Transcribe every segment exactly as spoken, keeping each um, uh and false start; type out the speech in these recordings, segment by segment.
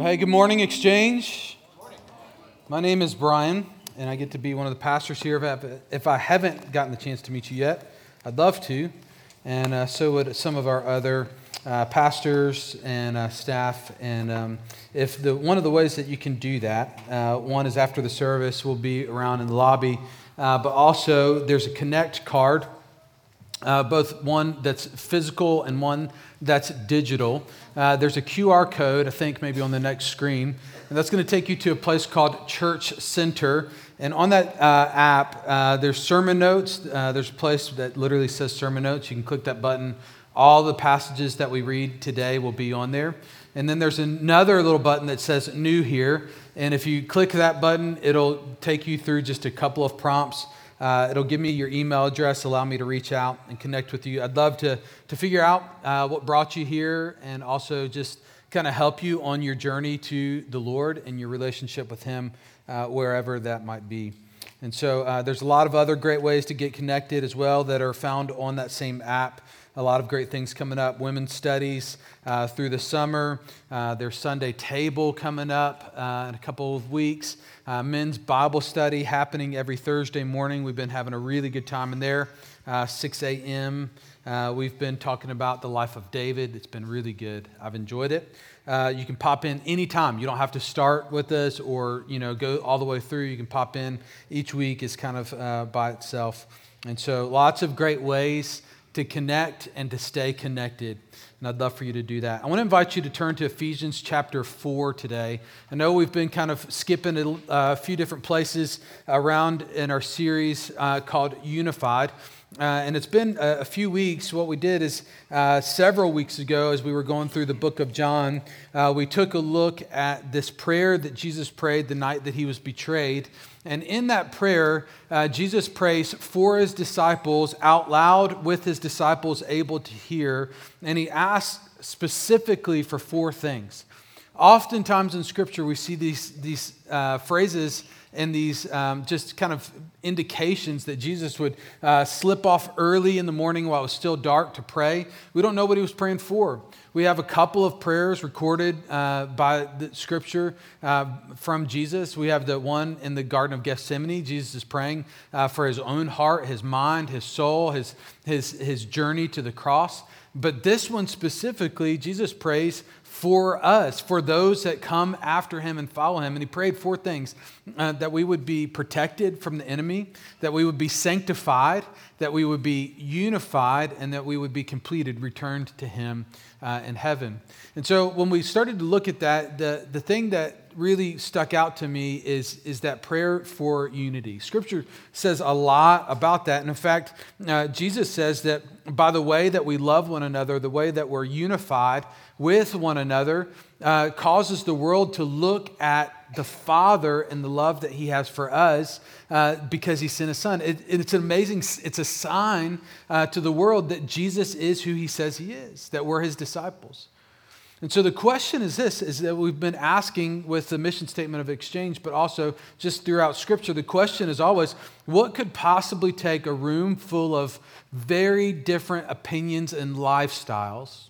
Well, hey, good morning, Exchange. My name is Brian, and I get to be one of the pastors here. If I, if I haven't gotten the chance to meet you yet, I'd love to, and uh, so would some of our other uh, pastors and uh, staff. And um, if the one of the ways that you can do that, uh, one is after the service, we'll be around in the lobby, uh, but also there's a Connect card. Uh, both one that's physical and one that's digital. Uh, there's a Q R code, I think maybe on the next screen, and that's going to take you to a place called Church Center. And on that uh, app, uh, there's sermon notes. Uh, there's a place that literally says sermon notes. You can click that button. All the passages that we read today will be on there. And then there's another little button that says new here. And if you click that button, it'll take you through just a couple of prompts. Uh, it'll give me your email address, allow me to reach out and connect with you. I'd love to to figure out uh, what brought you here and also just kind of help you on your journey to the Lord and your relationship with Him, uh, wherever that might be. And so uh, there's a lot of other great ways to get connected as well that are found on that same app. A lot of great things coming up. Women's studies uh, through the summer. Uh, there's Sunday table coming up uh, in a couple of weeks. Uh, men's Bible study happening every Thursday morning. We've been having a really good time in there. Uh, six a.m. Uh, we've been talking about the life of David. It's been really good. I've enjoyed it. Uh, you can pop in anytime. You don't have to start with us or you know go all the way through. You can pop in. Each week is kind of uh, by itself. And so lots of great ways to connect and to stay connected. And I'd love for you to do that. I want to invite you to turn to Ephesians chapter four today. I know we've been kind of skipping a, a few different places around in our series uh, called Unified. Uh, and it's been a, a few weeks. What we did is uh, several weeks ago, as we were going through the book of John, uh, we took a look at this prayer that Jesus prayed the night that he was betrayed. And in that prayer, uh, Jesus prays for his disciples out loud with his disciples able to hear. And he asks specifically for four things. Oftentimes in Scripture, we see these, these uh, phrases and these um, just kind of indications that Jesus would uh, slip off early in the morning while it was still dark to pray. We don't know what he was praying for. We have a couple of prayers recorded uh, by the Scripture uh, from Jesus. We have the one in the Garden of Gethsemane. Jesus is praying uh, for his own heart, his mind, his soul, his, his, his journey to the cross. But this one specifically, Jesus prays for us, for those that come after him and follow him. And he prayed four things, uh, that we would be protected from the enemy, that we would be sanctified, that we would be unified, and that we would be completed, returned to him uh, in heaven. And so when we started to look at that, the, the thing that really stuck out to me is, is that prayer for unity. Scripture says a lot about that. And in fact, uh, Jesus says that by the way that we love one another, the way that we're unified with one another, uh, causes the world to look at the Father and the love that he has for us uh, because he sent his Son. It, it's an amazing, it's a sign uh, to the world that Jesus is who he says he is, that we're his disciples. And so the question is this, is that we've been asking with the mission statement of Exchange, but also just throughout Scripture, the question is always, what could possibly take a room full of very different opinions and lifestyles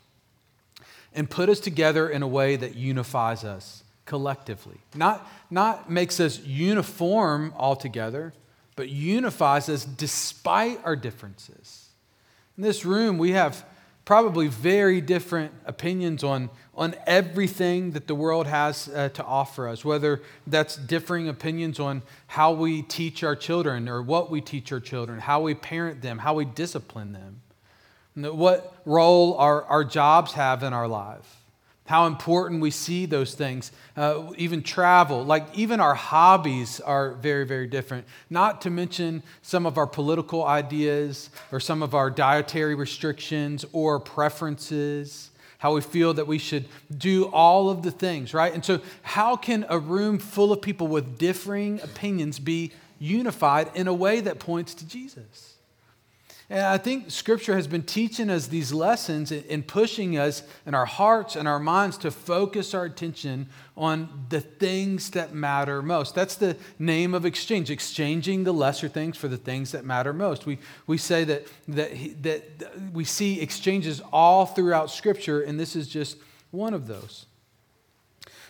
and put us together in a way that unifies us collectively? Not, not makes us uniform altogether, but unifies us despite our differences. In this room, we have probably very different opinions on, on everything that the world has uh, to offer us, whether that's differing opinions on how we teach our children or what we teach our children, how we parent them, how we discipline them, what role our, our jobs have in our life, how important we see those things, uh, even travel, like even our hobbies are very, very different. Not to mention some of our political ideas or some of our dietary restrictions or preferences, how we feel that we should do all of the things, right? And so how can a room full of people with differing opinions be unified in a way that points to Jesus? And I think Scripture has been teaching us these lessons and pushing us in our hearts and our minds to focus our attention on the things that matter most. That's the name of Exchange, exchanging the lesser things for the things that matter most. We we say that that that we see exchanges all throughout Scripture, and this is just one of those.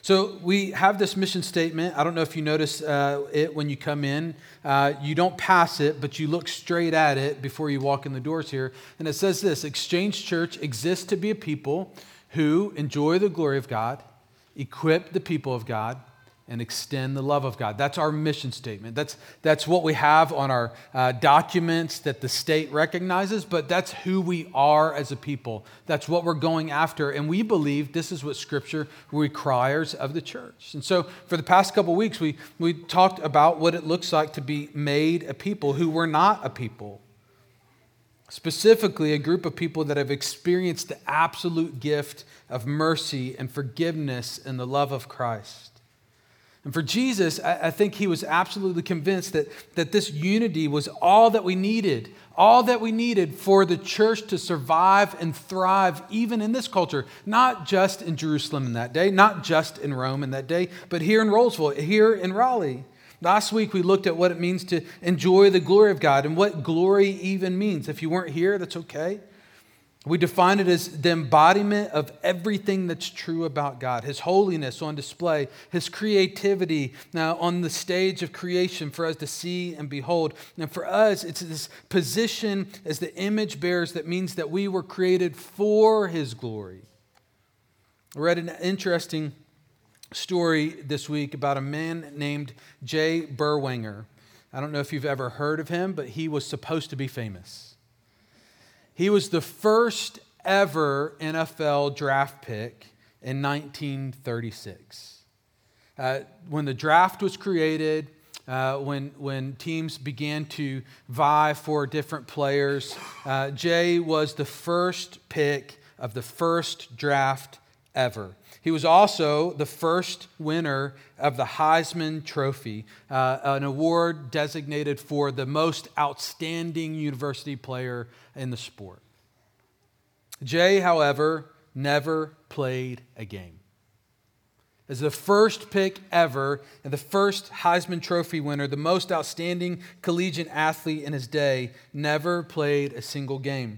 So we have this mission statement. I don't know if you notice uh, it when you come in. Uh, you don't pass it, but you look straight at it before you walk in the doors here. And it says this: Exchange Church exists to be a people who enjoy the glory of God, equip the people of God, and extend the love of God. That's our mission statement. That's, that's what we have on our uh, documents that the state recognizes, but that's who we are as a people. That's what we're going after, and we believe this is what Scripture requires of the church. And so for the past couple weeks, we, we talked about what it looks like to be made a people who were not a people. Specifically, a group of people that have experienced the absolute gift of mercy and forgiveness and the love of Christ. And for Jesus, I think he was absolutely convinced that, that this unity was all that we needed, all that we needed for the church to survive and thrive even in this culture, not just in Jerusalem in that day, not just in Rome in that day, but here in Rolesville, here in Raleigh. Last week, we looked at what it means to enjoy the glory of God and what glory even means. If you weren't here, that's okay. We define it as the embodiment of everything that's true about God, His holiness on display, His creativity now on the stage of creation for us to see and behold. And for us, it's this position as the image bearers that means that we were created for His glory. I read an interesting story this week about a man named Jay Berwanger. I don't know if you've ever heard of him, but he was supposed to be famous. He was the first ever N F L draft pick in nineteen thirty-six. Uh, when the draft was created, uh, when, when teams began to vie for different players, uh, Jay was the first pick of the first draft ever. He was also the first winner of the Heisman Trophy, uh, an award designated for the most outstanding university player in the sport. Jay, however, never played a game. As the first pick ever and the first Heisman Trophy winner, the most outstanding collegiate athlete in his day, never played a single game.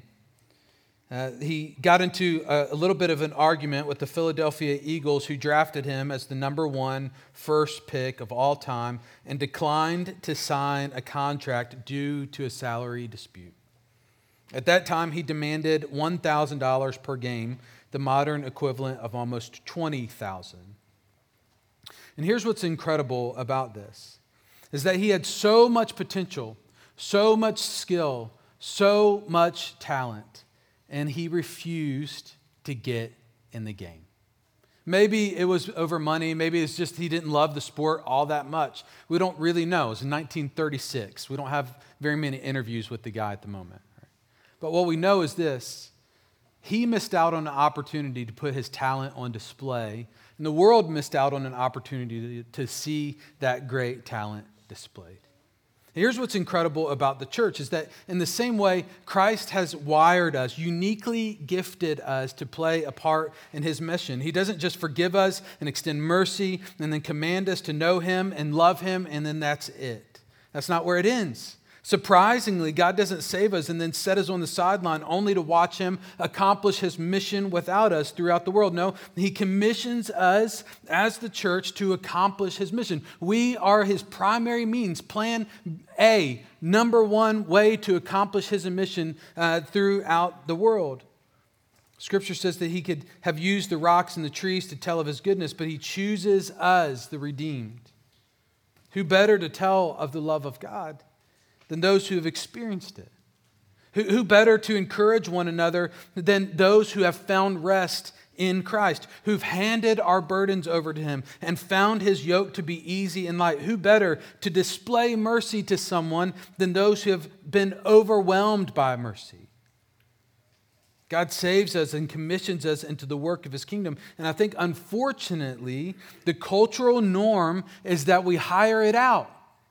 Uh, he got into a, a little bit of an argument with the Philadelphia Eagles, who drafted him as the number one first pick of all time and declined to sign a contract due to a salary dispute. At that time, he demanded one thousand dollars per game, the modern equivalent of almost twenty thousand dollars. And here's what's incredible about this, is that he had so much potential, so much skill, so much talent, and he refused to get in the game. Maybe it was over money. Maybe it's just he didn't love the sport all that much. We don't really know. It was in nineteen thirty-six. We don't have very many interviews with the guy at the moment. Right? But what we know is this. He missed out on an opportunity to put his talent on display, and the world missed out on an opportunity to, to see that great talent displayed. Here's what's incredible about the church is that in the same way, Christ has wired us, uniquely gifted us to play a part in His mission. He doesn't just forgive us and extend mercy and then command us to know Him and love Him, and then that's it. That's not where it ends. Surprisingly, God doesn't save us and then set us on the sideline only to watch Him accomplish His mission without us throughout the world. No, He commissions us as the church to accomplish His mission. We are His primary means, plan A, number one way to accomplish His mission uh, throughout the world. Scripture says that He could have used the rocks and the trees to tell of His goodness, but He chooses us, the redeemed. Who better to tell of the love of God than those who have experienced it? Who, who better to encourage one another than those who have found rest in Christ, who've handed our burdens over to Him and found His yoke to be easy and light? Who better to display mercy to someone than those who have been overwhelmed by mercy? God saves us and commissions us into the work of His kingdom. And I think, unfortunately, the cultural norm is that we hire it out.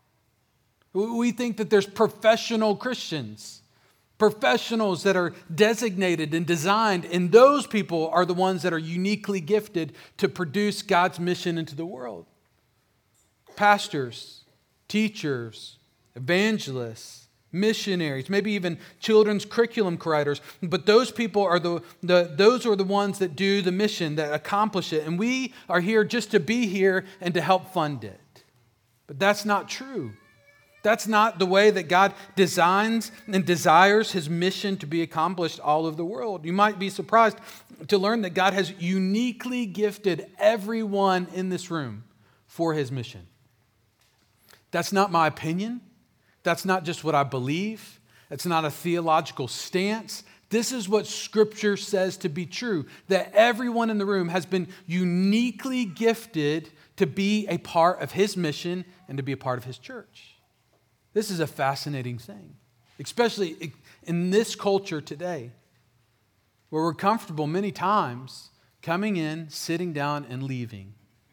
We think that there's professional Christians, professionals that are designated and designed, and those people are the ones that are uniquely gifted to produce God's mission into the world. Pastors, teachers, evangelists, missionaries, maybe even children's curriculum writers. But those people are the, the those are the ones that do the mission, that accomplish it. And we are here just to be here and to help fund it. But that's not true. That's not the way that God designs and desires his mission to be accomplished all over the world. You might be surprised to learn that God has uniquely gifted everyone in this room for his mission. That's not my opinion. That's not just what I believe. It's not a theological stance. This is what Scripture says to be true, that everyone in the room has been uniquely gifted to be a part of his mission and to be a part of his church. This is a fascinating thing, especially in this culture today, where we're comfortable many times coming in, sitting down, and leaving,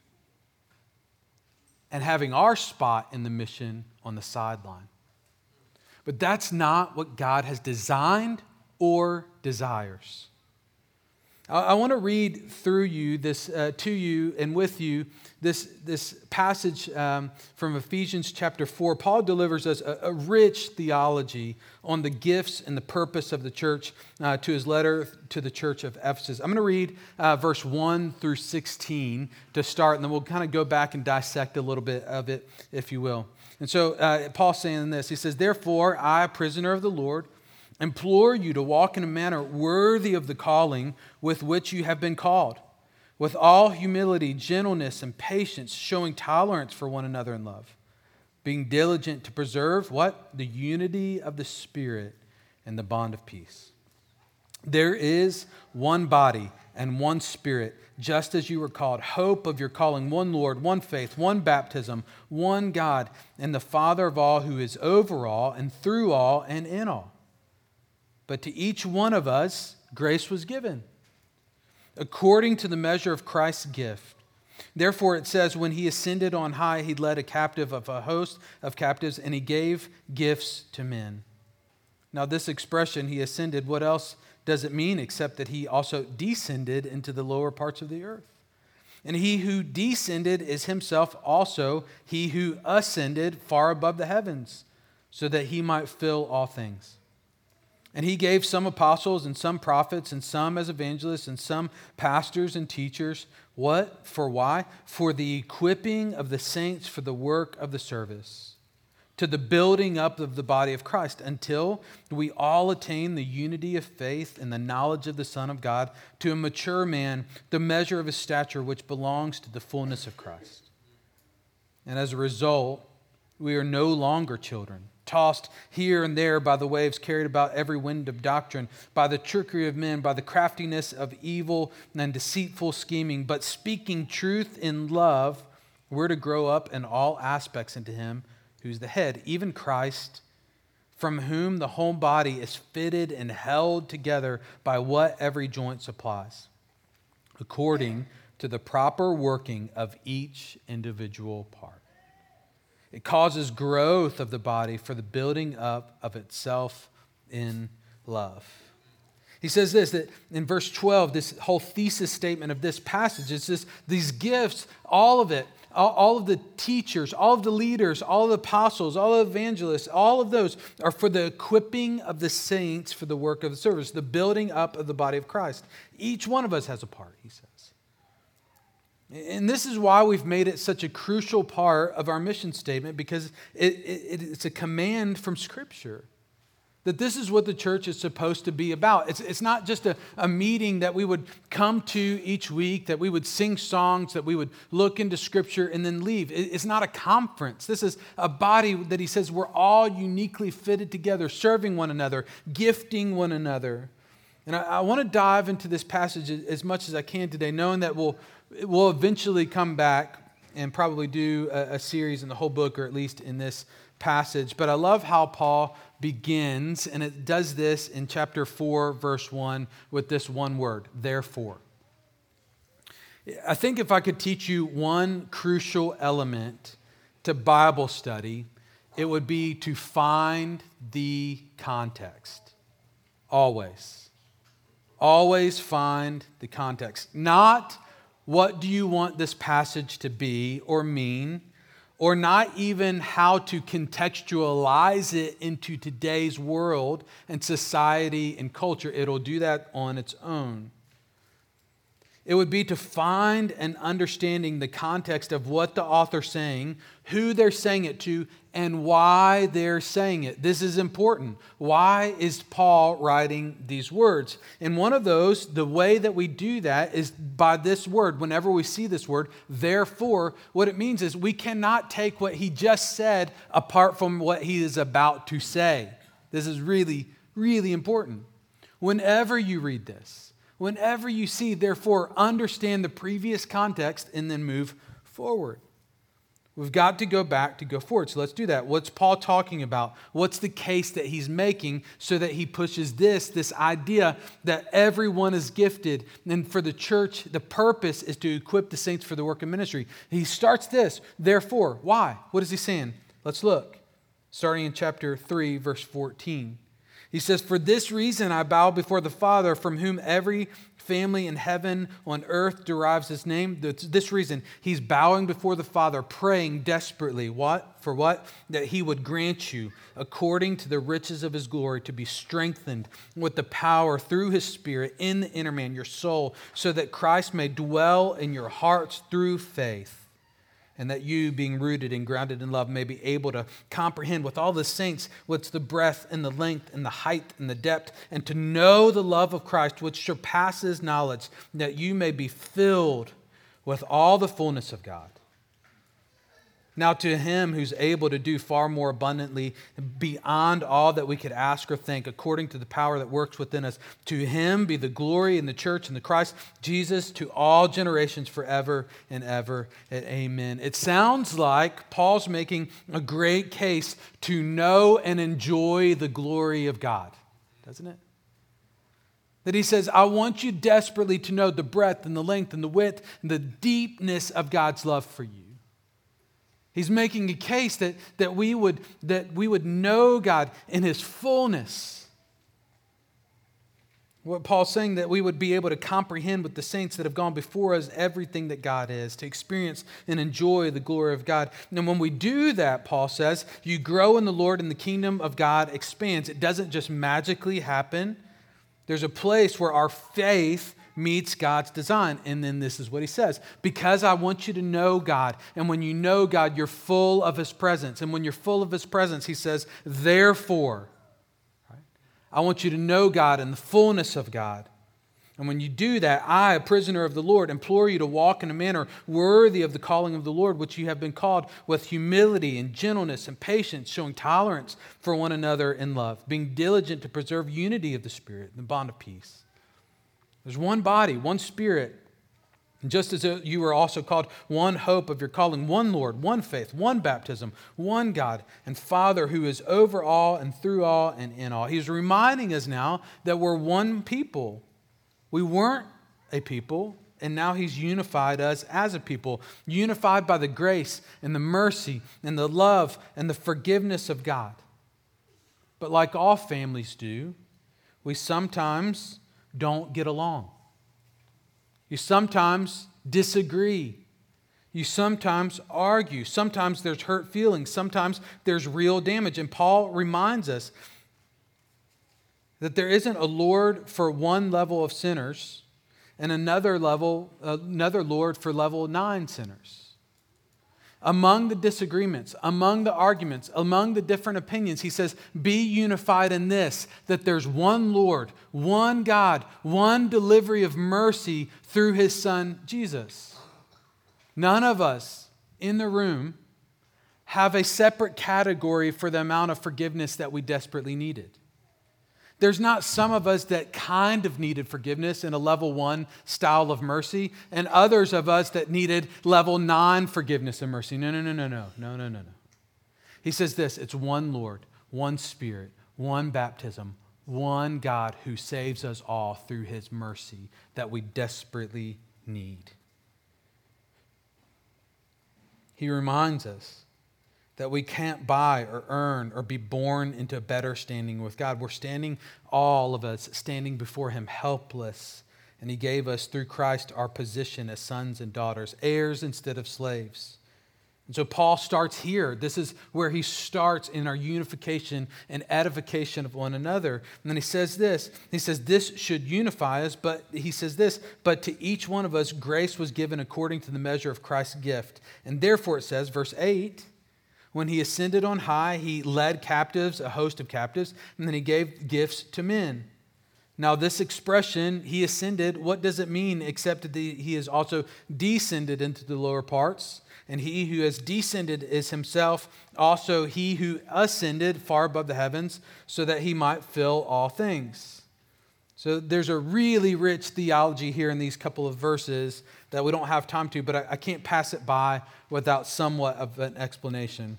and having our spot in the mission on the sideline. But that's not what God has designed or desires. I want to read through you this, uh, to you and with you, this, this passage um, from Ephesians chapter four. Paul delivers us a, a rich theology on the gifts and the purpose of the church uh, to his letter to the church of Ephesus. I'm going to read uh, verse one through sixteen to start, and then we'll kind of go back and dissect a little bit of it, if you will. And so uh, Paul's saying this. He says, "Therefore, I, a prisoner of the Lord, implore you to walk in a manner worthy of the calling with which you have been called, with all humility, gentleness, and patience, showing tolerance for one another in love, being diligent to preserve what? The unity of the Spirit and the bond of peace. There is one body and one Spirit, just as you were called, hope of your calling, one Lord, one faith, one baptism, one God, and the Father of all, who is over all and through all and in all. But to each one of us, grace was given, according to the measure of Christ's gift. Therefore it says, when he ascended on high, he led a captive of a host of captives, and he gave gifts to men." Now this expression, he ascended, what else does it mean except that he also descended into the lower parts of the earth? And he who descended is himself also he who ascended far above the heavens, so that he might fill all things. And he gave some apostles and some prophets and some as evangelists and some pastors and teachers. What? For why? For the equipping of the saints for the work of the service, to the building up of the body of Christ, until we all attain the unity of faith and the knowledge of the Son of God, to a mature man, the measure of his stature which belongs to the fullness of Christ. And as a result, we are no longer children, tossed here and there by the waves, carried about every wind of doctrine, by the trickery of men, by the craftiness of evil and deceitful scheming. But speaking truth in love, we're to grow up in all aspects into him who's the head, even Christ, from whom the whole body is fitted and held together by what every joint supplies, according to the proper working of each individual part. It causes growth of the body for the building up of itself in love. He says this, that in verse twelve, this whole thesis statement of this passage, it's just these gifts, all of it, all, all of the teachers, all of the leaders, all of the apostles, all of the evangelists, all of those are for the equipping of the saints for the work of the service, the building up of the body of Christ. Each one of us has a part, he says. And this is why we've made it such a crucial part of our mission statement, because it, it, it's a command from Scripture that this is what the church is supposed to be about. It's, it's not just a, a meeting that we would come to each week, that we would sing songs, that we would look into Scripture and then leave. It, it's not a conference. This is a body that he says we're all uniquely fitted together, serving one another, gifting one another. And I, I want to dive into this passage as much as I can today, knowing that we'll We'll eventually come back and probably do a, a series in the whole book, or at least in this passage. But I love how Paul begins, and it does this in chapter four, verse one, with this one word, therefore. I think if I could teach you one crucial element to Bible study, it would be to find the context. Always. Always find the context. Not what do you want this passage to be or mean, or not even how to contextualize it into today's world and society and culture. It'll do that on its own. It would be to find and understanding the context of what the author's saying, who they're saying it to, and why they're saying it. This is important. Why is Paul writing these words? And one of those, the way that we do that is by this word. Whenever we see this word, therefore, what it means is we cannot take what he just said apart from what he is about to say. This is really, really important. Whenever you read this, whenever you see, therefore, understand the previous context and then move forward. We've got to go back to go forward. So let's do that. What's Paul talking about? What's the case that he's making so that he pushes this, this idea that everyone is gifted? And for the church, the purpose is to equip the saints for the work of ministry. He starts this, therefore. Why? What is he saying? Let's look. Starting in chapter three, verse fourteen. He says, for this reason I bow before the Father, from whom every family in heaven, on earth derives its name. This reason, he's bowing before the Father, praying desperately. What? For what? That he would grant you, according to the riches of his glory, to be strengthened with the power through his Spirit in the inner man, your soul, so that Christ may dwell in your hearts through faith. And that you, being rooted and grounded in love, may be able to comprehend with all the saints what's the breadth and the length and the height and the depth, and to know the love of Christ, which surpasses knowledge, that you may be filled with all the fullness of God. Now to him who's able to do far more abundantly beyond all that we could ask or think, according to the power that works within us, to him be the glory in the church and the Christ Jesus to all generations forever and ever. And amen. It sounds like Paul's making a great case to know and enjoy the glory of God, doesn't it? That he says, I want you desperately to know the breadth and the length and the width and the deepness of God's love for you. He's making a case that, that, we would, that we would know God in his fullness. What Paul's saying, that we would be able to comprehend with the saints that have gone before us everything that God is, to experience and enjoy the glory of God. And when we do that, Paul says, you grow in the Lord and the kingdom of God expands. It doesn't just magically happen. There's a place where our faith meets God's design. And then this is what he says. Because I want you to know God. And when you know God, you're full of his presence. And when you're full of his presence, he says, therefore, right? I want you to know God in the fullness of God. And when you do that, I, a prisoner of the Lord, implore you to walk in a manner worthy of the calling of the Lord, which you have been called, with humility and gentleness and patience, showing tolerance for one another in love, being diligent to preserve unity of the Spirit, the bond of peace. There's one body, one Spirit. And just as you were also called, one hope of your calling, one Lord, one faith, one baptism, one God and Father who is over all and through all and in all. He's reminding us now that we're one people. We weren't a people, and now he's unified us as a people, unified by the grace and the mercy and the love and the forgiveness of God. But like all families do, we sometimes don't get along. You sometimes disagree. You sometimes argue. Sometimes there's hurt feelings. Sometimes there's real damage. And Paul reminds us that there isn't a Lord for one level of sinners and another level, another Lord for level nine sinners. Among the disagreements, among the arguments, among the different opinions, he says, be unified in this, that there's one Lord, one God, one delivery of mercy through his Son, Jesus. None of us in the room have a separate category for the amount of forgiveness that we desperately needed. There's not some of us that kind of needed forgiveness in a level one style of mercy, and others of us that needed level nine forgiveness and mercy. No, no, no, no, no, no, no, no, no. He says this, it's one Lord, one Spirit, one baptism, one God who saves us all through his mercy that we desperately need. He reminds us that we can't buy or earn or be born into better standing with God. We're standing, all of us, standing before him helpless. And he gave us through Christ our position as sons and daughters, heirs instead of slaves. And so Paul starts here. This is where he starts in our unification and edification of one another. And then he says this. He says, this should unify us, but he says this, but to each one of us grace was given according to the measure of Christ's gift. And therefore it says, verse eight, when he ascended on high, he led captives, a host of captives, and then he gave gifts to men. Now this expression, he ascended, what does it mean except that he has also descended into the lower parts? And he who has descended is himself also he who ascended far above the heavens so that he might fill all things. So there's a really rich theology here in these couple of verses that we don't have time to, but I, I can't pass it by without somewhat of an explanation.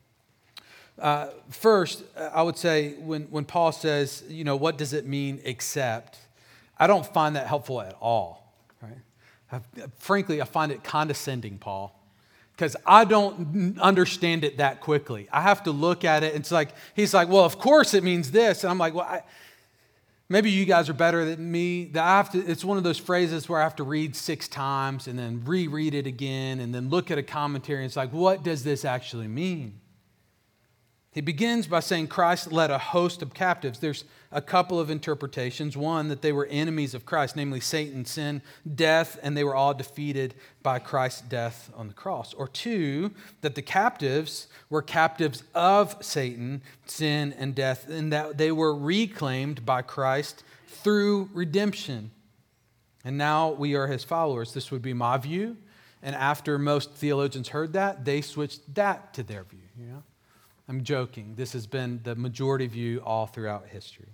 Uh, first, I would say when, when Paul says, you know, what does it mean except? I don't find that helpful at all. Right? I, frankly, I find it condescending, Paul. Because I don't understand it that quickly. I have to look at it. And it's like, he's like, well, of course it means this. And I'm like, well, I, maybe you guys are better than me. That I have to, it's one of those phrases where I have to read six times and then reread it again and then look at a commentary. And it's like, what does this actually mean? He begins by saying Christ led a host of captives. There's a couple of interpretations. One, that they were enemies of Christ, namely Satan, sin, death, and they were all defeated by Christ's death on the cross. Or two, that the captives were captives of Satan, sin, and death, and that they were reclaimed by Christ through redemption. And now we are his followers. This would be my view. And after most theologians heard that, they switched that to their view. You know? I'm joking. This has been the majority view all throughout history.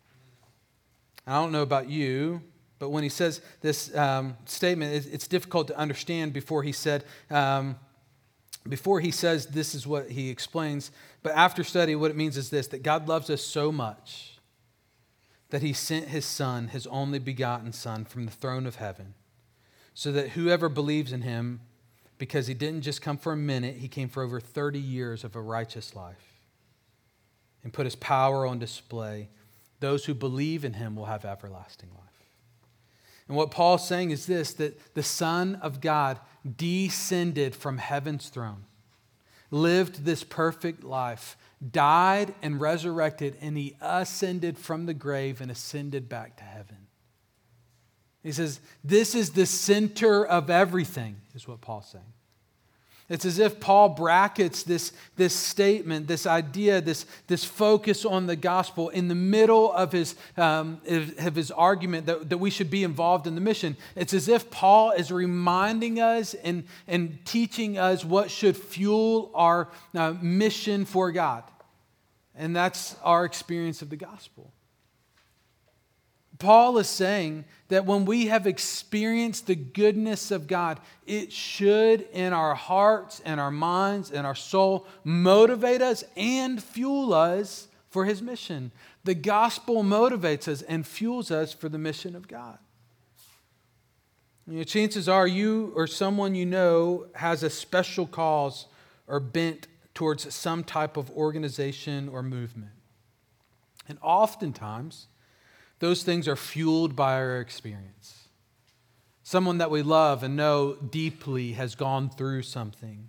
I don't know about you, but when he says this um, statement, it's difficult to understand before he said, um, before he says this is what he explains. But after study, what it means is this, that God loves us so much that he sent his son, his only begotten son, from the throne of heaven, so that whoever believes in him, because he didn't just come for a minute, he came for over thirty years of a righteous life and put his power on display. Those who believe in him will have everlasting life. And what Paul's saying is this, that the Son of God descended from heaven's throne, lived this perfect life, died and resurrected, and he ascended from the grave and ascended back to heaven. He says, this is the center of everything, is what Paul's saying. It's as if Paul brackets this, this statement, this idea, this, this focus on the gospel in the middle of his, um, of his argument that, that we should be involved in the mission. It's as if Paul is reminding us and, and teaching us what should fuel our uh, mission for God. And that's our experience of the gospel. Paul is saying that when we have experienced the goodness of God, it should in our hearts and our minds and our soul motivate us and fuel us for his mission. The gospel motivates us and fuels us for the mission of God. You know, chances are you or someone you know has a special cause or bent towards some type of organization or movement. And oftentimes, those things are fueled by our experience. Someone that we love and know deeply has gone through something.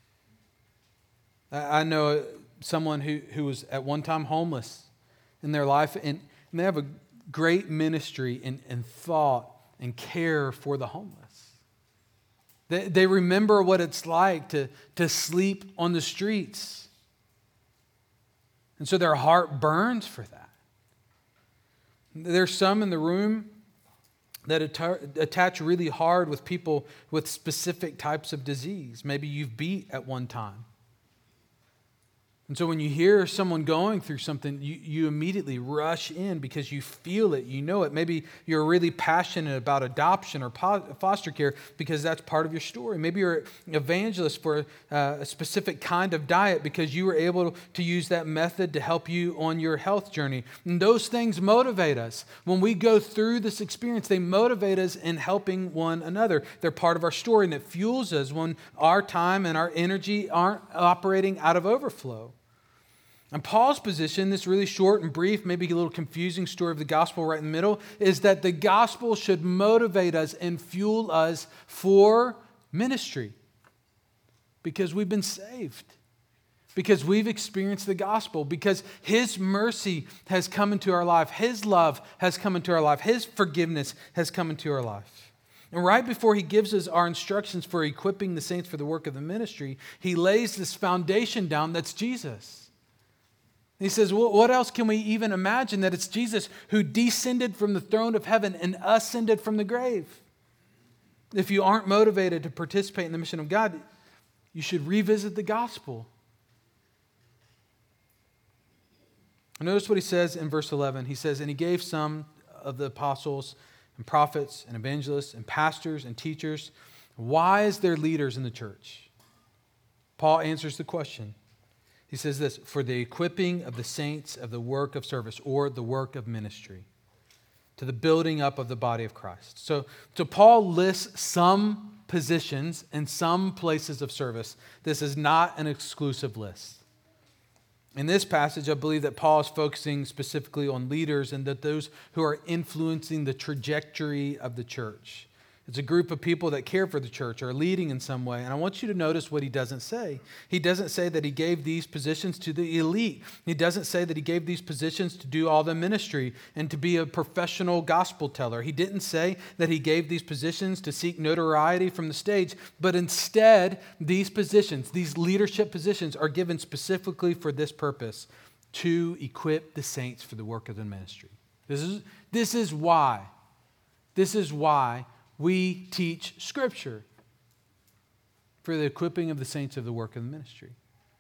I know someone who, who was at one time homeless in their life, and, and they have a great ministry and, and thought and care for the homeless. They, they remember what it's like to, to sleep on the streets. And so their heart burns for that. There's some in the room that attach really hard with people with specific types of disease. Maybe you've beat at one time. And so when you hear someone going through something, you, you immediately rush in because you feel it, you know it. Maybe you're really passionate about adoption or foster care because that's part of your story. Maybe you're an evangelist for uh, a specific kind of diet because you were able to use that method to help you on your health journey. And those things motivate us. When we go through this experience, they motivate us in helping one another. They're part of our story, and it fuels us when our time and our energy aren't operating out of overflow. And Paul's position, this really short and brief, maybe a little confusing story of the gospel right in the middle, is that the gospel should motivate us and fuel us for ministry. Because we've been saved. Because we've experienced the gospel. Because His mercy has come into our life. His love has come into our life. His forgiveness has come into our life. And right before He gives us our instructions for equipping the saints for the work of the ministry, He lays this foundation down that's Jesus. He says, well, what else can we even imagine that it's Jesus who descended from the throne of heaven and ascended from the grave? If you aren't motivated to participate in the mission of God, you should revisit the gospel. Notice what he says in verse eleven. He says, and He gave some of the apostles and prophets and evangelists and pastors and teachers. Why is there leaders in the church? Paul answers the question. He says this, for the equipping of the saints of the work of service or the work of ministry, to the building up of the body of Christ. So, so Paul lists some positions and some places of service. This is not an exclusive list. In this passage, I believe that Paul is focusing specifically on leaders and that those who are influencing the trajectory of the church. It's a group of people that care for the church, are leading in some way. And I want you to notice what he doesn't say. He doesn't say that he gave these positions to the elite. He doesn't say that he gave these positions to do all the ministry and to be a professional gospel teller. He didn't say that he gave these positions to seek notoriety from the stage, but instead, these positions, these leadership positions, are given specifically for this purpose, to equip the saints for the work of the ministry. This is, this is why. This is why we teach Scripture, for the equipping of the saints of the work of the ministry.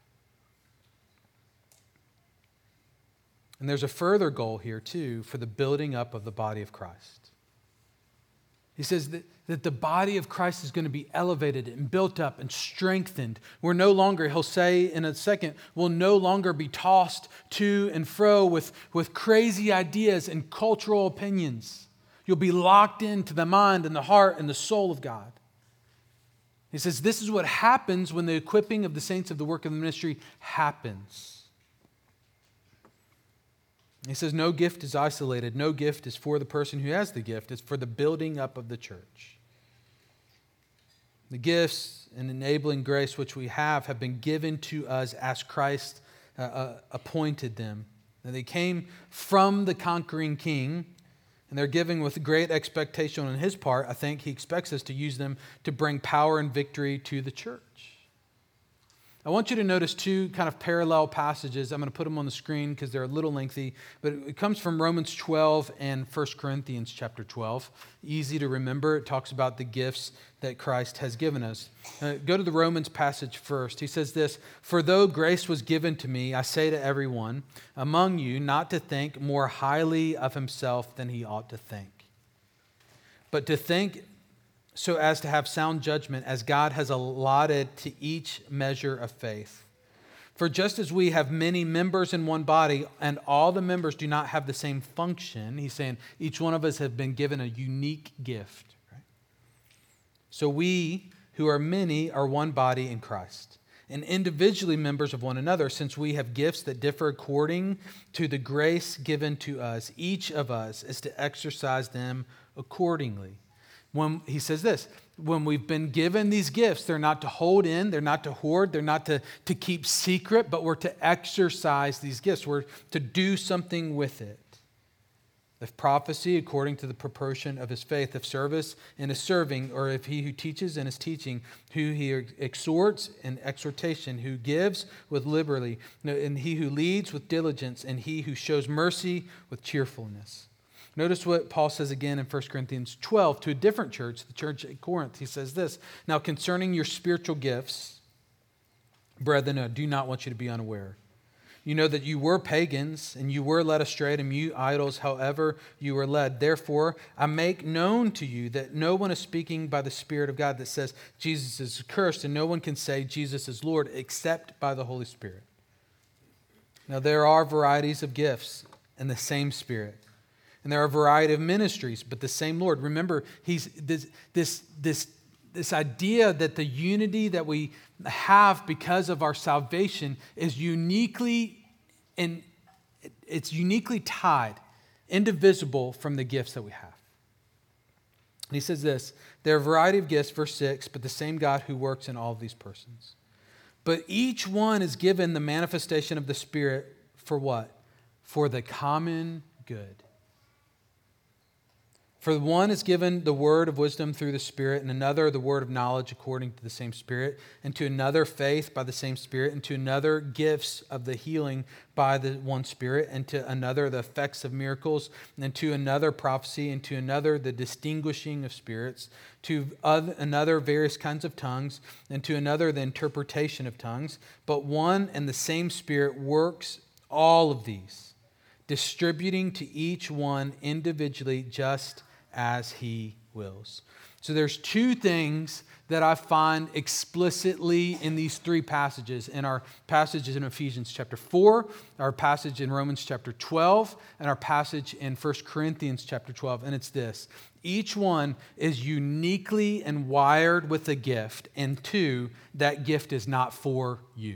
And there's a further goal here, too, for the building up of the body of Christ. He says that, that the body of Christ is going to be elevated and built up and strengthened. We're no longer, he'll say in a second, we'll no longer be tossed to and fro with, with crazy ideas and cultural opinions. You'll be locked into the mind and the heart and the soul of God. He says this is what happens when the equipping of the saints of the work of the ministry happens. He says no gift is isolated. No gift is for the person who has the gift. It's for the building up of the church. The gifts and enabling grace which we have have been given to us as Christ uh, uh, appointed them. And they came from the conquering King. And they're giving with great expectation on his part. I think he expects us to use them to bring power and victory to the church. I want you to notice two kind of parallel passages. I'm going to put them on the screen because they're a little lengthy, but it comes from Romans twelve and First Corinthians chapter twelve. Easy to remember. It talks about the gifts that Christ has given us. Uh, go to the Romans passage first. He says this, for though grace was given to me, I say to everyone among you not to think more highly of himself than he ought to think, but to think so as to have sound judgment, as God has allotted to each measure of faith. For just as we have many members in one body, and all the members do not have the same function, he's saying each one of us have been given a unique gift. Right? So we, who are many, are one body in Christ, and individually members of one another, since we have gifts that differ according to the grace given to us. Each of us is to exercise them accordingly. When he says this, when we've been given these gifts, they're not to hold in, they're not to hoard, they're not to, to keep secret, but we're to exercise these gifts. We're to do something with it. If prophecy, according to the proportion of his faith, if service in his serving, or if he who teaches in his teaching, who he exhorts in exhortation, who gives with liberally, and he who leads with diligence, and he who shows mercy with cheerfulness. Notice what Paul says again in First Corinthians twelve to a different church, the church at Corinth. He says this, now concerning your spiritual gifts, brethren, I do not want you to be unaware. You know that you were pagans, and you were led astray to mute idols, however you were led. Therefore, I make known to you that no one is speaking by the Spirit of God that says Jesus is cursed, and no one can say Jesus is Lord except by the Holy Spirit. Now there are varieties of gifts in the same Spirit. And there are a variety of ministries, but the same Lord. Remember, he's this this this this idea that the unity that we have because of our salvation is uniquely and it's uniquely tied, indivisible from the gifts that we have. And he says this, there are a variety of gifts, verse six, but the same God who works in all of these persons. But each one is given the manifestation of the Spirit for what? For the common good. For one is given the word of wisdom through the Spirit, and another the word of knowledge according to the same Spirit, and to another faith by the same Spirit, and to another gifts of the healing by the one Spirit, and to another the effects of miracles, and to another prophecy, and to another the distinguishing of spirits, to other, another various kinds of tongues, and to another the interpretation of tongues. But one and the same Spirit works all of these, distributing to each one individually just as he wills. So there's two things that I find explicitly in these three passages, in our passages in Ephesians chapter four, our passage in Romans chapter twelve, and our passage in First Corinthians chapter twelve. And it's this: each one is uniquely and wired with a gift, and two, that gift is not for you.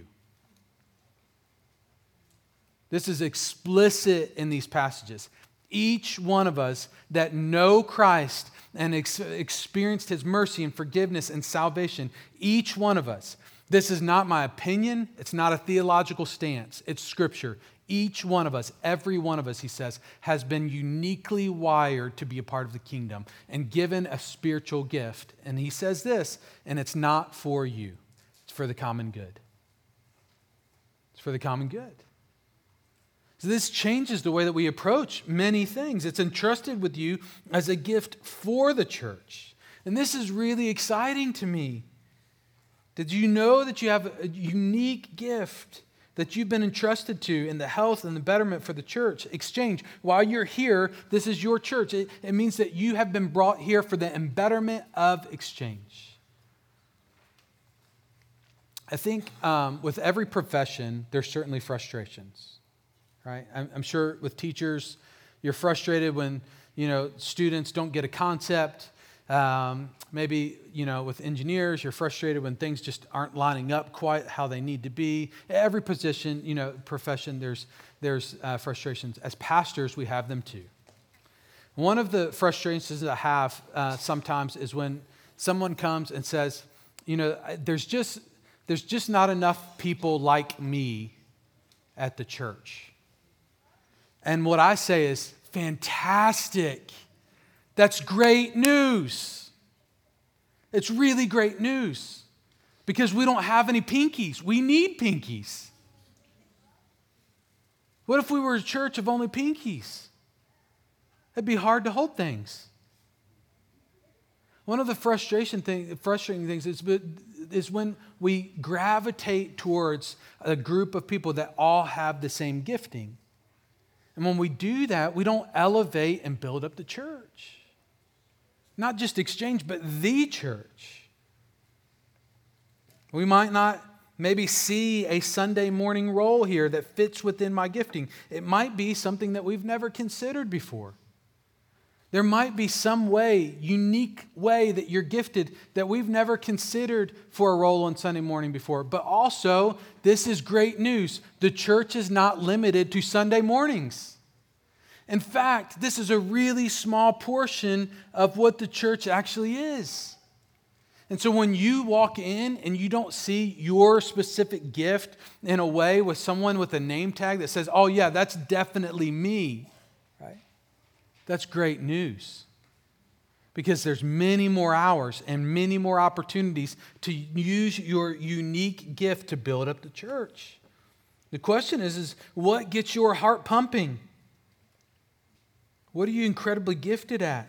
This is explicit in these passages. Each one of us that know Christ and ex- experienced His mercy and forgiveness and salvation, each one of us, this is not my opinion, it's not a theological stance, it's Scripture. Each one of us, every one of us, he says, has been uniquely wired to be a part of the kingdom and given a spiritual gift. And he says this, and it's not for you, it's for the common good. It's for the common good. So this changes the way that we approach many things. It's entrusted with you as a gift for the church. And this is really exciting to me. Did you know that you have a unique gift that you've been entrusted to in the health and the betterment for the church? Exchange. While you're here, this is your church. It, it means that you have been brought here for the embetterment of exchange. I think um, with every profession, there's certainly frustrations. Right? I'm, I'm sure with teachers, you're frustrated when, you know, students don't get a concept. Um, maybe, you know, with engineers, you're frustrated when things just aren't lining up quite how they need to be. Every position, you know, profession, there's there's uh, frustrations. As pastors, we have them too. One of the frustrations that I have uh, sometimes is when someone comes and says, you know, there's just there's just not enough people like me at the church. And what I say is, fantastic. That's great news. It's really great news because we don't have any pinkies. We need pinkies. What if we were a church of only pinkies? It'd be hard to hold things. One of the frustration thing, frustrating things is, is when we gravitate towards a group of people that all have the same gifting. And when we do that, we don't elevate and build up the church. Not just Exchange, but the church. We might not maybe see a Sunday morning role here that fits within my gifting. It might be something that we've never considered before. There might be some way, unique way that you're gifted that we've never considered for a role on Sunday morning before. But also, this is great news. The church is not limited to Sunday mornings. In fact, this is a really small portion of what the church actually is. And so when you walk in and you don't see your specific gift in a way with someone with a name tag that says, oh yeah, that's definitely me, right? That's great news. Because there's many more hours and many more opportunities to use your unique gift to build up the church. The question is, is what gets your heart pumping? What are you incredibly gifted at?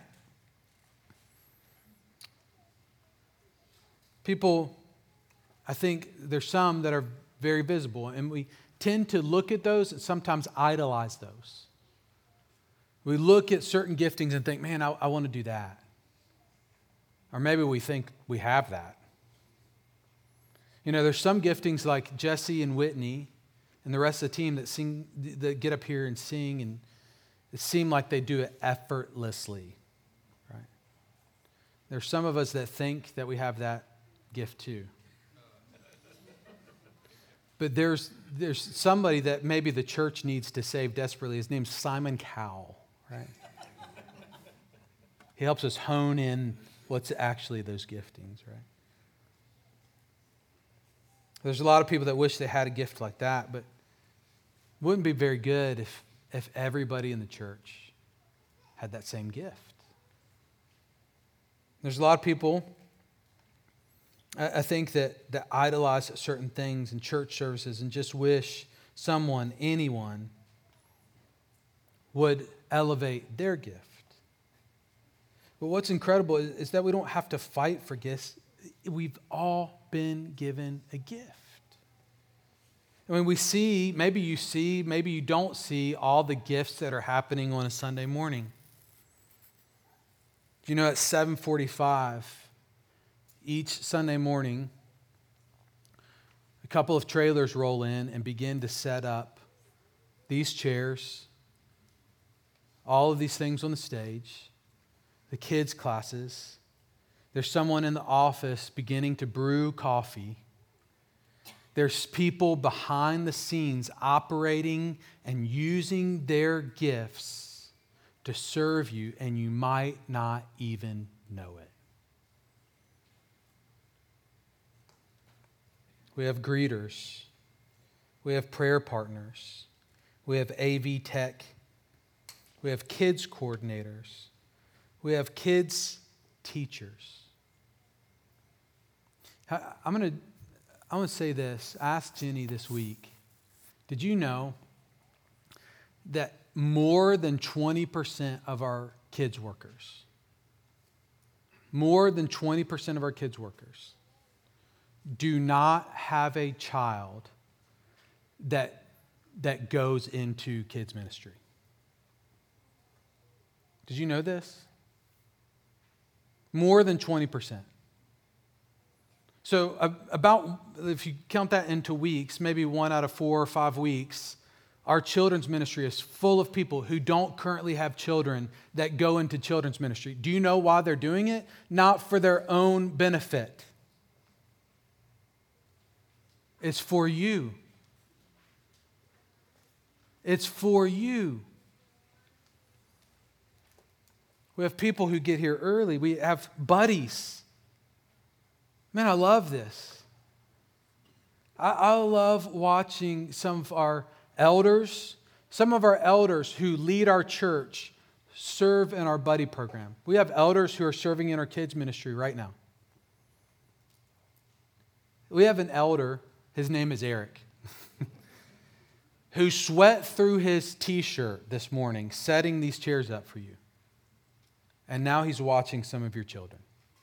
People, I think there's some that are very visible, and we tend to look at those and sometimes idolize those. We look at certain giftings and think, man, I, I want to do that. Or maybe we think we have that. You know, there's some giftings like Jesse and Whitney and the rest of the team that sing, that get up here and sing, and it seem like they do it effortlessly. Right? There's some of us that think that we have that gift too. But there's there's somebody that maybe the church needs to save desperately. His name's Simon Cowell. Right? He helps us hone in what's actually those giftings, right? There's a lot of people that wish they had a gift like that, but it wouldn't be very good if, if everybody in the church had that same gift. There's a lot of people, I, I think, that, that idolize certain things in church services and just wish someone, anyone, would elevate their gift. But what's incredible is, is that we don't have to fight for gifts. We've all been given a gift. I mean, we see, maybe you see, maybe you don't see all the gifts that are happening on a Sunday morning. You know, at seven forty-five each Sunday morning, a couple of trailers roll in and begin to set up these chairs, all of these things on the stage, the kids' classes. There's someone in the office beginning to brew coffee. There's people behind the scenes operating and using their gifts to serve you, and you might not even know it. We have greeters. We have prayer partners. We have A V tech. We have kids coordinators. We have kids teachers. I'm going to I'm going to say this. I asked Jenny this week, did you know that more than twenty percent of our kids workers, more than twenty percent of our kids workers do not have a child that, that goes into kids ministry? Did you know this? More than twenty percent. So uh, about, if you count that into weeks, maybe one out of four or five weeks, our children's ministry is full of people who don't currently have children that go into children's ministry. Do you know why they're doing it? Not for their own benefit. It's for you. It's for you. We have people who get here early. We have buddies. Man, I love this. I, I love watching some of our elders, some of our elders who lead our church serve in our buddy program. We have elders who are serving in our kids' ministry right now. We have an elder, his name is Eric, who sweat through his t-shirt this morning setting these chairs up for you. And now he's watching some of your children.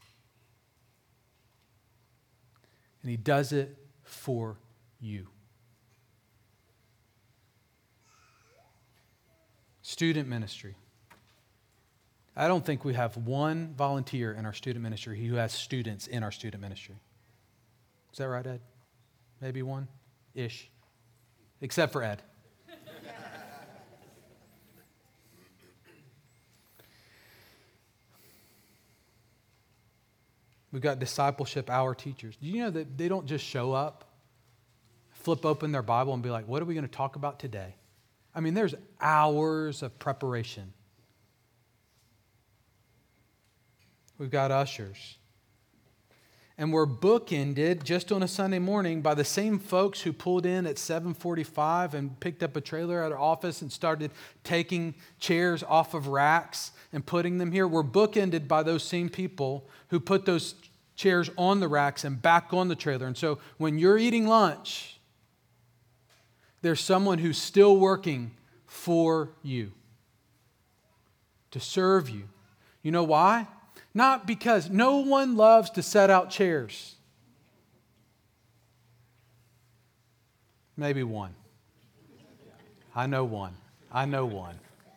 And he does it for you. Student ministry. I don't think we have one volunteer in our student ministry who has students in our student ministry. Is that right, Ed? Maybe one-ish. Except for Ed. We've got discipleship hour teachers. Do you know that they don't just show up, flip open their Bible and be like, what are we going to talk about today? I mean, there's hours of preparation. We've got ushers. And we're bookended just on a Sunday morning by the same folks who pulled in at seven forty-five and picked up a trailer at our office and started taking chairs off of racks and putting them here. We're bookended by those same people who put those chairs on the racks and back on the trailer. And so when you're eating lunch, there's someone who's still working for you to serve you. You know why? Not because no one loves to set out chairs. Maybe one. I know one. I know one.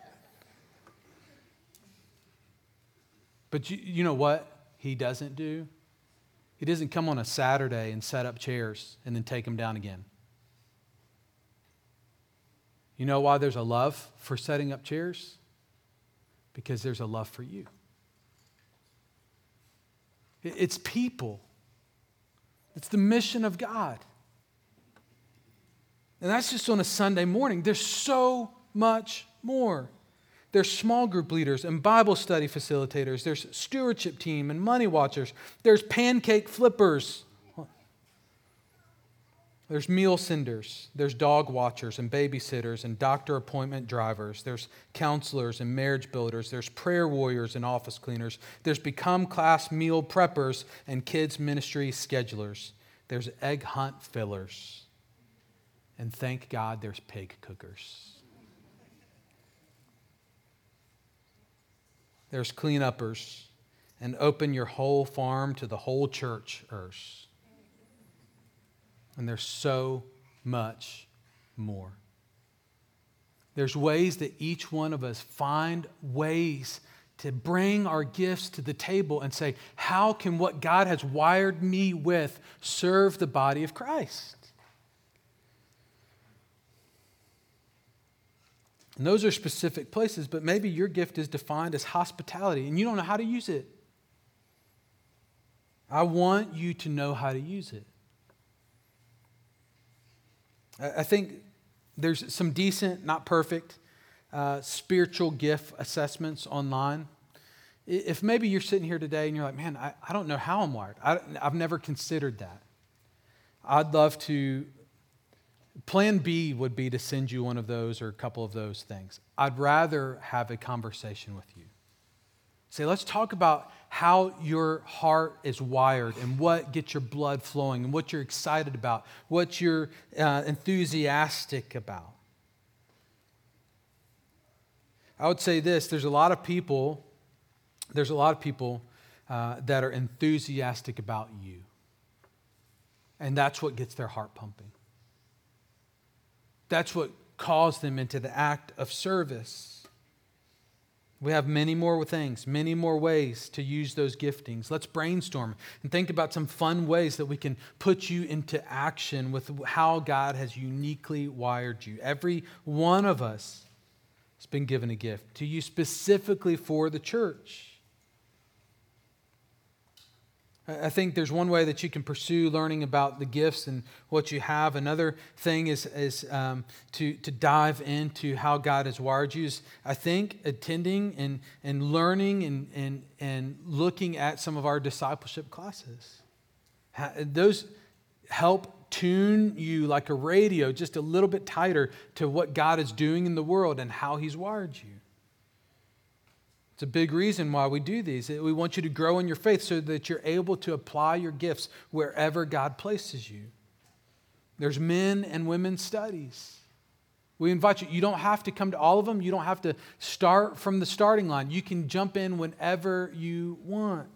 But you, you know what he doesn't do? He doesn't come on a Saturday and set up chairs and then take them down again. You know why there's a love for setting up chairs? Because there's a love for you. It's people. It's the mission of God. And that's just on a Sunday morning. There's so much more. There's small group leaders and Bible study facilitators. There's stewardship team and money watchers. There's pancake flippers. There's meal senders, there's dog watchers and babysitters and doctor appointment drivers, there's counselors and marriage builders, there's prayer warriors and office cleaners, there's become class meal preppers and kids ministry schedulers, there's egg hunt fillers, and thank God there's pig cookers. There's cleanuppers and open your whole farm to the whole churchers. And there's so much more. There's ways that each one of us find ways to bring our gifts to the table and say, how can what God has wired me with serve the body of Christ? And those are specific places, but maybe your gift is defined as hospitality and you don't know how to use it. I want you to know how to use it. I think there's some decent, not perfect, uh, spiritual gift assessments online. If maybe you're sitting here today and you're like, man, I, I don't know how I'm wired. I, I've never considered that. I'd love to, plan B would be to send you one of those or a couple of those things. I'd rather have a conversation with you. Say, let's talk about how your heart is wired and what gets your blood flowing and what you're excited about, what you're uh, enthusiastic about. I would say this, there's a lot of people, there's a lot of people uh, that are enthusiastic about you. And that's what gets their heart pumping. That's what calls them into the act of service. We have many more things, many more ways to use those giftings. Let's brainstorm and think about some fun ways that we can put you into action with how God has uniquely wired you. Every one of us has been given a gift to you specifically for the church. I think there's one way that you can pursue learning about the gifts and what you have. Another thing is, is um, to, to dive into how God has wired you. Is, I think attending and, and learning and, and, and looking at some of our discipleship classes. Those help tune you like a radio just a little bit tighter to what God is doing in the world and how He's wired you. It's a big reason why we do these. We want you to grow in your faith so that you're able to apply your gifts wherever God places you. There's men and women's studies. We invite you. You don't have to come to all of them. You don't have to start from the starting line. You can jump in whenever you want.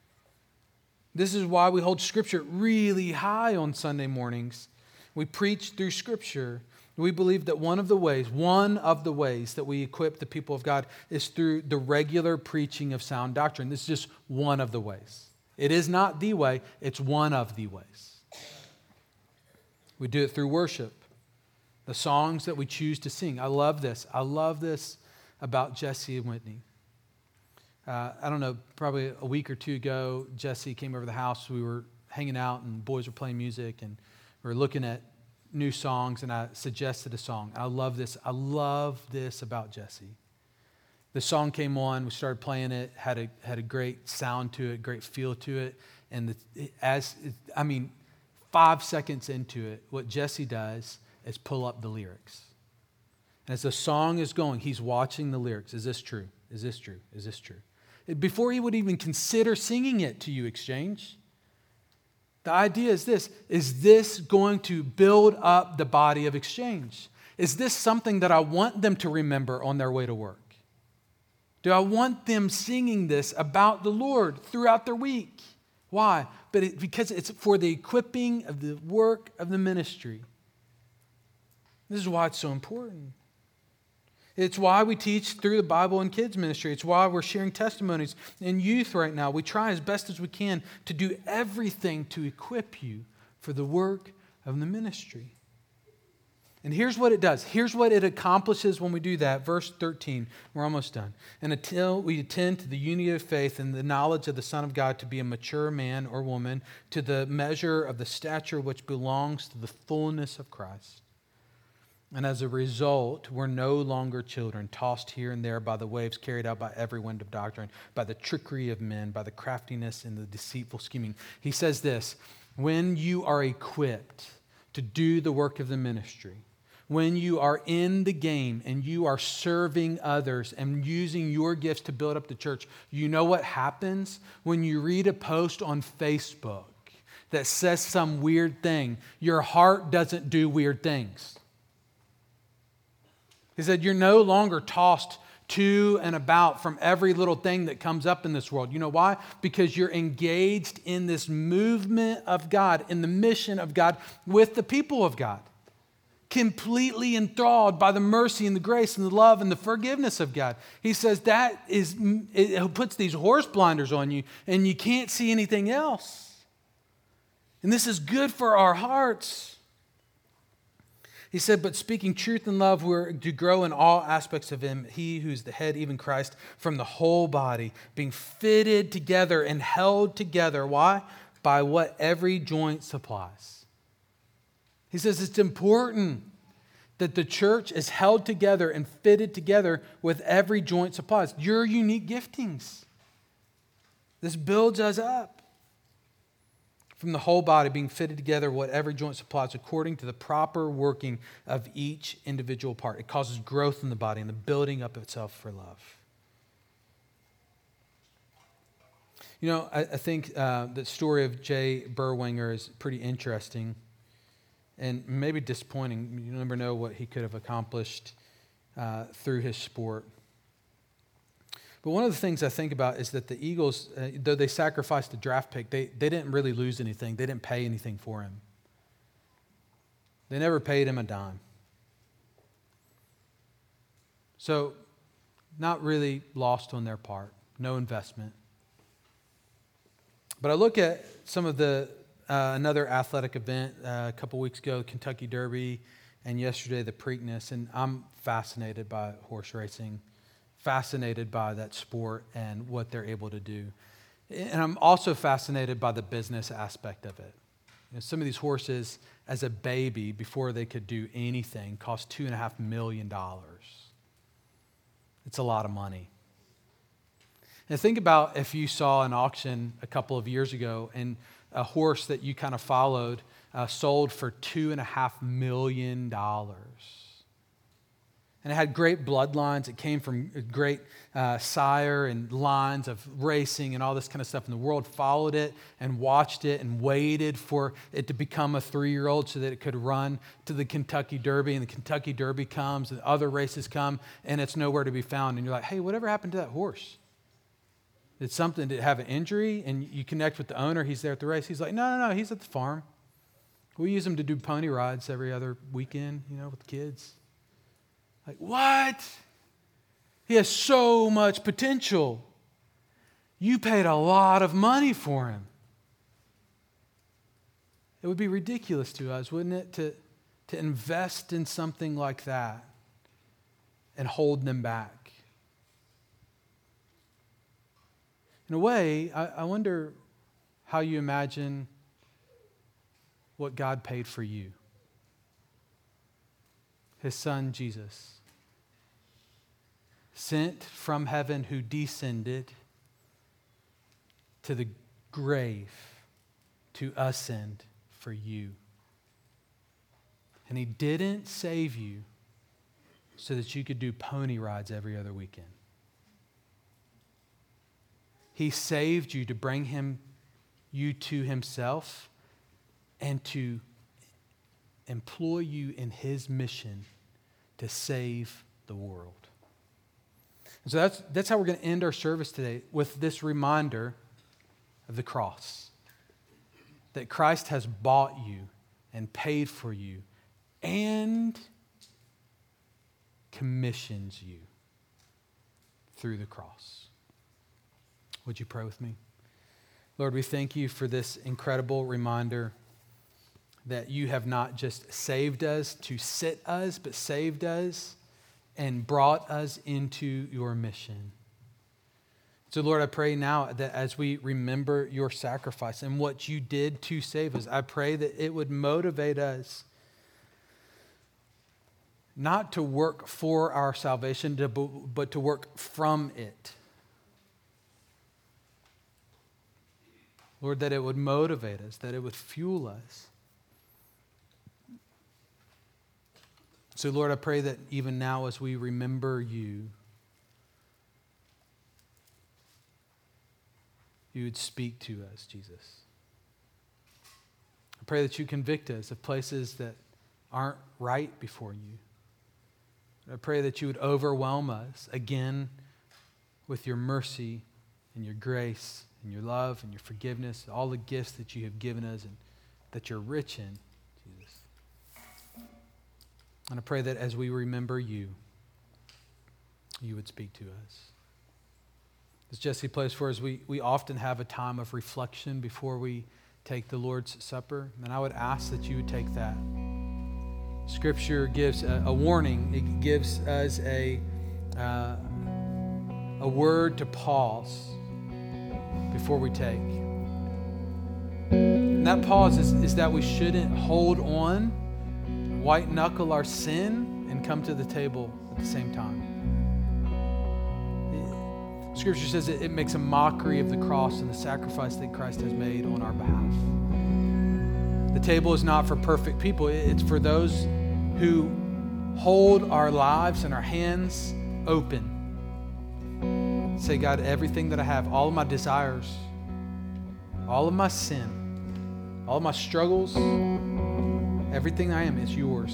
This is why we hold Scripture really high on Sunday mornings. We preach through Scripture. We believe that one of the ways, one of the ways that we equip the people of God is through the regular preaching of sound doctrine. This is just one of the ways. It is not the way, it's one of the ways. We do it through worship, the songs that we choose to sing. I love this. I love this about Jesse and Whitney. Uh, I don't know, probably a week or two ago, Jesse came over to the house. We were hanging out and boys were playing music and we were looking at new songs, and I suggested a song. I love this. I love this about Jesse. The song came on. We started playing it. had a had a great sound to it, great feel to it. And the, as I mean, five seconds into it, what Jesse does is pull up the lyrics. And as the song is going, he's watching the lyrics. Is this true? Is this true? Is this true? Before he would even consider singing it to you, Exchange. The idea is this, is this going to build up the body of Exchange? Is this something that I want them to remember on their way to work? Do I want them singing this about the Lord throughout their week? Why? But it, because it's for the equipping of the work of the ministry. This is why it's so important. It's why we teach through the Bible and kids ministry. It's why we're sharing testimonies in youth right now. We try as best as we can to do everything to equip you for the work of the ministry. And here's what it does. Here's what it accomplishes when we do that. Verse thirteen, we're almost done. And until we attend to the unity of faith and the knowledge of the Son of God to be a mature man or woman, to the measure of the stature which belongs to the fullness of Christ. And as a result, we're no longer children, tossed here and there by the waves, carried out by every wind of doctrine, by the trickery of men, by the craftiness and the deceitful scheming. He says this, when you are equipped to do the work of the ministry, when you are in the game and you are serving others and using your gifts to build up the church, you know what happens when you read a post on Facebook that says some weird thing? Your heart doesn't do weird things. He said, you're no longer tossed to and about from every little thing that comes up in this world. You know why? Because you're engaged in this movement of God, in the mission of God with the people of God. Completely enthralled by the mercy and the grace and the love and the forgiveness of God. He says that is, it puts these horse blinders on you and you can't see anything else. And this is good for our hearts. He said, but speaking truth in love, we're to grow in all aspects of Him, He who's the head, even Christ, from the whole body, being fitted together and held together. Why? By what every joint supplies. He says it's important that the church is held together and fitted together with every joint supplies. Your unique giftings. This builds us up. From the whole body being fitted together, what every joint supplies according to the proper working of each individual part. It causes growth in the body and the building up of itself for love. You know, I, I think uh, the story of Jay Berwanger is pretty interesting. And maybe disappointing. You never know what he could have accomplished uh, through his sport. But one of the things I think about is that the Eagles, uh, though they sacrificed the draft pick, they, they didn't really lose anything. They didn't pay anything for him. They never paid him a dime. So, not really lost on their part. No investment. But I look at some of the Uh, another athletic event uh, a couple weeks ago, Kentucky Derby, and yesterday the Preakness, and I'm fascinated by horse racing, fascinated by that sport and what they're able to do. And I'm also fascinated by the business aspect of it. You know, some of these horses, as a baby, before they could do anything, cost two and a half million dollars. It's a lot of money. And think about if you saw an auction a couple of years ago and a horse that you kind of followed uh, sold for two and a half million dollars. And it had great bloodlines. It came from a great uh, sire and lines of racing and all this kind of stuff. And the world followed it and watched it and waited for it to become a three-year-old so that it could run to the Kentucky Derby. And the Kentucky Derby comes and other races come and it's nowhere to be found. And you're like, hey, whatever happened to that horse? Did something, did it have an injury? And you connect with the owner, he's there at the race. He's like, no, no, no, he's at the farm. We use him to do pony rides every other weekend, you know, with the kids. Like, what? He has so much potential. You paid a lot of money for him. It would be ridiculous to us, wouldn't it, to, to invest in something like that and hold them back. In a way, I, I wonder how you imagine what God paid for you. His Son, Jesus, sent from heaven, who descended to the grave to ascend for you. And He didn't save you so that you could do pony rides every other weekend. He saved you to bring him, you to Himself and to employ you in His mission to save the world. And so that's, that's how we're going to end our service today, with this reminder of the cross. That Christ has bought you and paid for you and commissions you through the cross. Would you pray with me? Lord, we thank You for this incredible reminder that You have not just saved us to sit us, but saved us and brought us into Your mission. So, Lord, I pray now that as we remember Your sacrifice and what You did to save us, I pray that it would motivate us not to work for our salvation, but to work from it. Lord, that it would motivate us, that it would fuel us, So, Lord, I pray that even now as we remember you, you would speak to us, Jesus. I pray that you convict us of places that aren't right before you. I pray that you would overwhelm us again with your mercy and your grace and your love and your forgiveness, all the gifts that you have given us and that you're rich in, Jesus. And I pray that as we remember you, you would speak to us. As Jesse plays for us, we, we often have a time of reflection before we take the Lord's Supper. And I would ask that you would take that. Scripture gives a, a warning. It gives us a, uh, a word to pause before we take. And that pause is, is that we shouldn't hold on, white knuckle our sin, and come to the table at the same time. Scripture says it, it makes a mockery of the cross and the sacrifice that Christ has made on our behalf. The table is not for perfect people. It's for those who hold our lives and our hands open. Say, God, everything that I have, all of my desires, all of my sin, all of my struggles, everything I am is yours.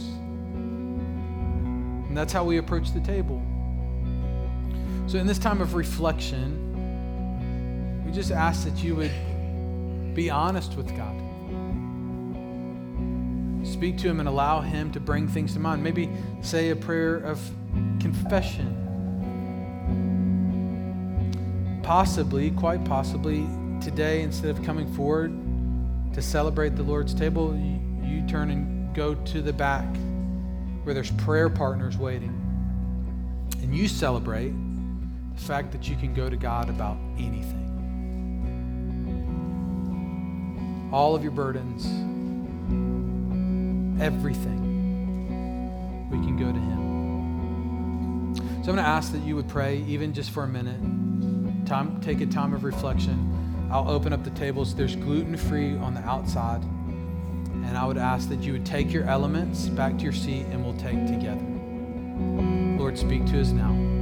And that's how we approach the table. So in this time of reflection, we just ask that you would be honest with God. Speak to him and allow him to bring things to mind. Maybe say a prayer of confession. Possibly, quite possibly, today, instead of coming forward to celebrate the Lord's table, you, you turn and go to the back where there's prayer partners waiting. And you celebrate the fact that you can go to God about anything. All of your burdens, everything, we can go to him. So I'm going to ask that you would pray even just for a minute. Time, take a time of reflection. I'll open up the tables. There's gluten-free on the outside. And I would ask that you would take your elements back to your seat and we'll take together. Lord, speak to us now.